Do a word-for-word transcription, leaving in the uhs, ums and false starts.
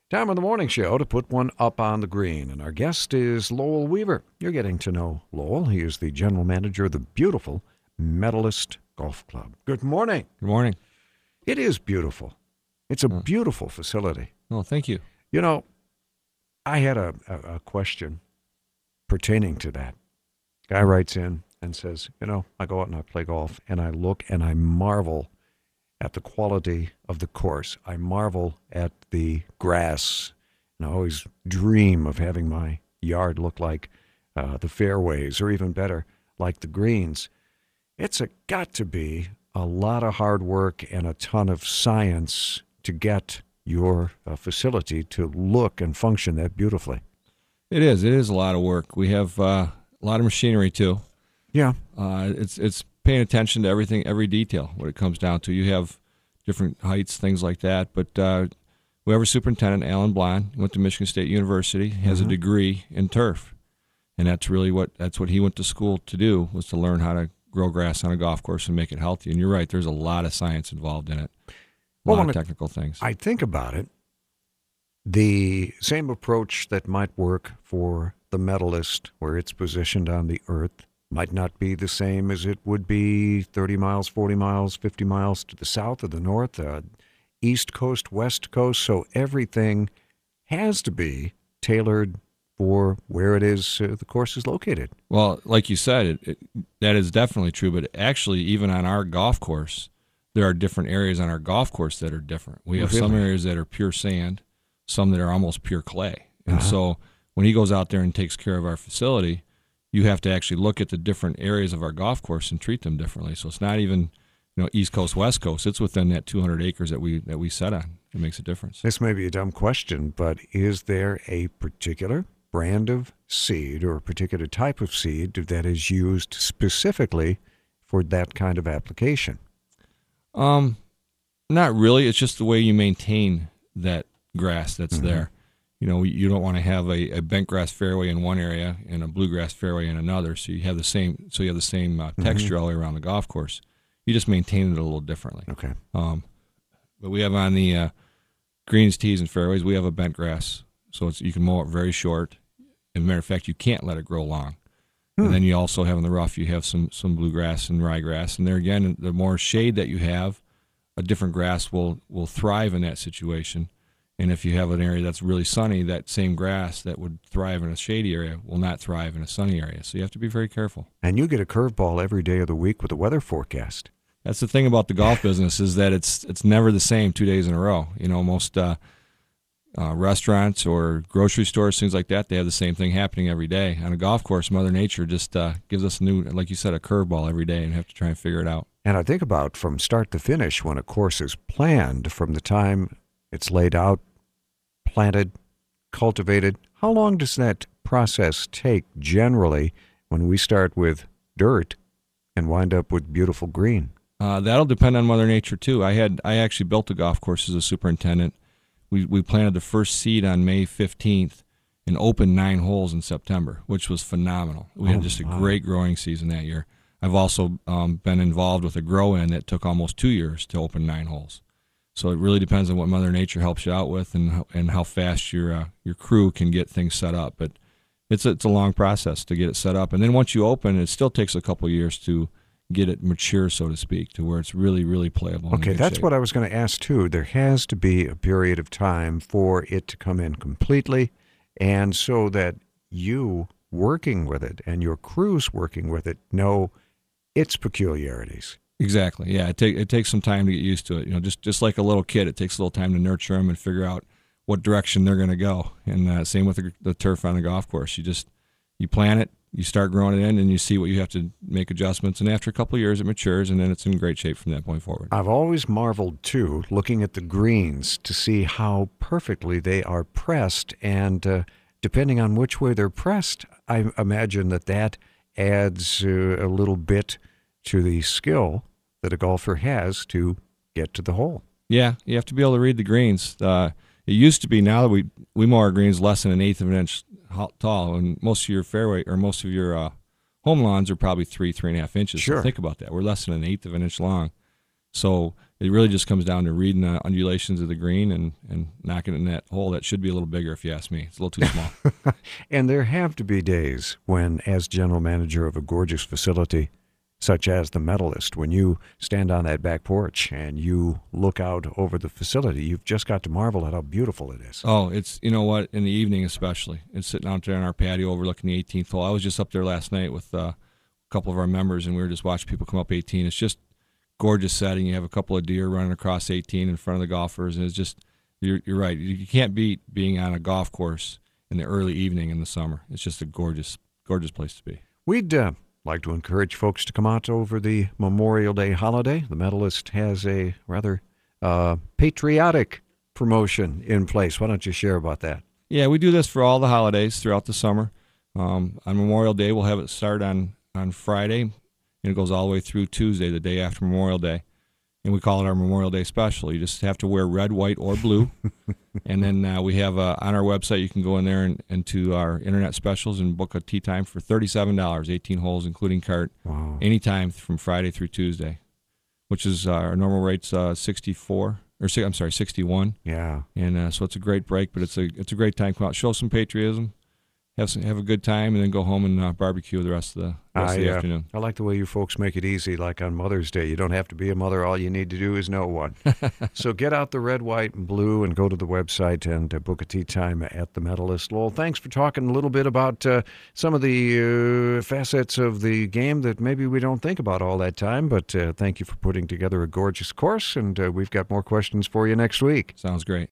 Time on the morning show to put one up on the green. And our guest is Lowell Weaver. You're getting to know Lowell. He is the general manager of the beautiful Medalist Golf Club. Good morning. Good morning. It is beautiful. It's a beautiful facility. Oh, thank you. You know, I had a, a, a question pertaining to that. Guy writes in and says, you know, I go out and I play golf, and I look and I marvel at the quality of the course. I marvel at the grass, and I always dream of having my yard look like uh, the fairways, or even better, like the greens. It's a, got to be a lot of hard work and a ton of science to get your uh, facility to look and function that beautifully. It is. It is a lot of work. We have uh, a lot of machinery, too. Yeah. Uh, it's it's paying attention to everything, every detail, what it comes down to. You have different heights, things like that. But uh, we have a superintendent, Alan Blond, went to Michigan State University, has mm-hmm. a degree in turf. And that's really what that's what he went to school to do, was to learn how to grow grass on a golf course and make it healthy. And you're right, there's a lot of science involved in it, a well, lot of technical things. I think about it, the same approach that might work for the Medalist, where it's positioned on the earth, might not be the same as it would be thirty miles, forty miles, fifty miles to the south or the north, uh, east coast, west coast. So everything has to be tailored for where it is uh, the course is located. Well, like you said, it, it, that is definitely true. But actually, even on our golf course, there are different areas on our golf course that are different. We have Really? some areas that are pure sand, some that are almost pure clay. And Uh-huh. so when he goes out there and takes care of our facility, you have to actually look at the different areas of our golf course and treat them differently. So it's not even, you know, East Coast, West Coast. It's within that two hundred acres that we that we set on. It makes a difference. This may be a dumb question, but is there a particular brand of seed or a particular type of seed that is used specifically for that kind of application? Um, not really. It's just the way you maintain that grass that's Mm-hmm. there. You know, you don't want to have a, a bent grass fairway in one area and a bluegrass fairway in another. So you have the same. So you have the same uh, texture Mm-hmm. all the way around the golf course. You just maintain it a little differently. Okay. Um, but we have on the uh, greens, tees, and fairways, we have a bent grass, so it's you can mow it very short. As a matter of fact, you can't let it grow long. Hmm. And then you also have in the rough, you have some some bluegrass and ryegrass, and there again, the more shade that you have, a different grass will will thrive in that situation. And if you have an area that's really sunny, that same grass that would thrive in a shady area will not thrive in a sunny area. So you have to be very careful. And you get a curveball every day of the week with the weather forecast. That's the thing about the golf business, is that it's it's never the same two days in a row. You know, most uh, uh, restaurants or grocery stores, things like that, they have the same thing happening every day. On a golf course, Mother Nature just uh, gives us a new, like you said, a curveball every day, and have to try and figure it out. And I think about from start to finish, when a course is planned, from the time it's laid out, planted, cultivated, how long does that process take generally when we start with dirt and wind up with beautiful green? Uh, that'll depend on Mother Nature too. I had I actually built a golf course as a superintendent. We we planted the first seed on May fifteenth and opened nine holes in September, which was phenomenal. We Oh, had just a wow. great growing season that year. I've also um, been involved with a grow-in that took almost two years to open nine holes. So it really depends on what Mother Nature helps you out with, and how, and how fast your uh, your crew can get things set up. But it's a, it's a long process to get it set up, and then once you open, it still takes a couple years to get it mature, so to speak, to where it's really, really playable. Okay, that's what I was going to ask, too. There has to be a period of time for it to come in completely, and so that you working with it and your crews working with it know its peculiarities. Exactly. Yeah, it, take, it takes some time to get used to it. You know, just, just like a little kid, it takes a little time to nurture them and figure out what direction they're going to go. And uh, same with the, the turf on the golf course. You just you plant it, you start growing it in, and you see what you have to make adjustments. And after a couple of years, it matures, and then it's in great shape from that point forward. I've always marveled, too, looking at the greens to see how perfectly they are pressed. And uh, depending on which way they're pressed, I imagine that that adds uh, a little bit to the skill that a golfer has to get to the hole. Yeah, you have to be able to read the greens. Uh, it used to be, now that we, we mow our greens less than an eighth of an inch tall, and most of your fairway or most of your uh, home lawns are probably three, three and a half inches. Sure. So think about that. We're less than an eighth of an inch long. So it really just comes down to reading the undulations of the green and, and knocking it in that hole. That should be a little bigger, if you ask me. It's a little too small. And there have to be days when, as general manager of a gorgeous facility such as the Medalist, when you stand on that back porch and you look out over the facility, you've just got to marvel at how beautiful it is. Oh, it's, you know what, in the evening especially. It's sitting out there on our patio overlooking the eighteenth hole. I was just up there last night with uh, a couple of our members, and we were just watching people come up eighteen. It's just gorgeous setting. You have a couple of deer running across eighteen in front of the golfers, and it's just, you're, you're right. You can't beat being on a golf course in the early evening in the summer. It's just a gorgeous, gorgeous place to be. We'd uh, like to encourage folks to come out over the Memorial Day holiday. The Medalist has a rather uh, patriotic promotion in place. Why don't you share about that? Yeah, we do this for all the holidays throughout the summer. Um, on Memorial Day, we'll have it start on, on Friday, and it goes all the way through Tuesday, the day after Memorial Day. And we call it our Memorial Day special. You just have to wear red, white, or blue. And then uh, we have uh, on our website, you can go in there and, and to our internet specials and book a tee time for thirty-seven dollars, eighteen holes, including cart, Wow. anytime from Friday through Tuesday, which is uh, our normal rate's uh, sixty-four, or I'm sorry, sixty-one. Yeah. And uh, so it's a great break, but it's a it's a great time. Come out, show some patriotism, have some, have a good time, and then go home and uh, barbecue the rest of the rest I, of the uh, afternoon. I like the way you folks make it easy, like on Mother's Day. You don't have to be a mother. All you need to do is know one. So get out the red, white, and blue and go to the website and uh, book a tea time at the Medalist. Lowell, thanks for talking a little bit about uh, some of the uh, facets of the game that maybe we don't think about all that time, but uh, thank you for putting together a gorgeous course, and uh, we've got more questions for you next week. Sounds great.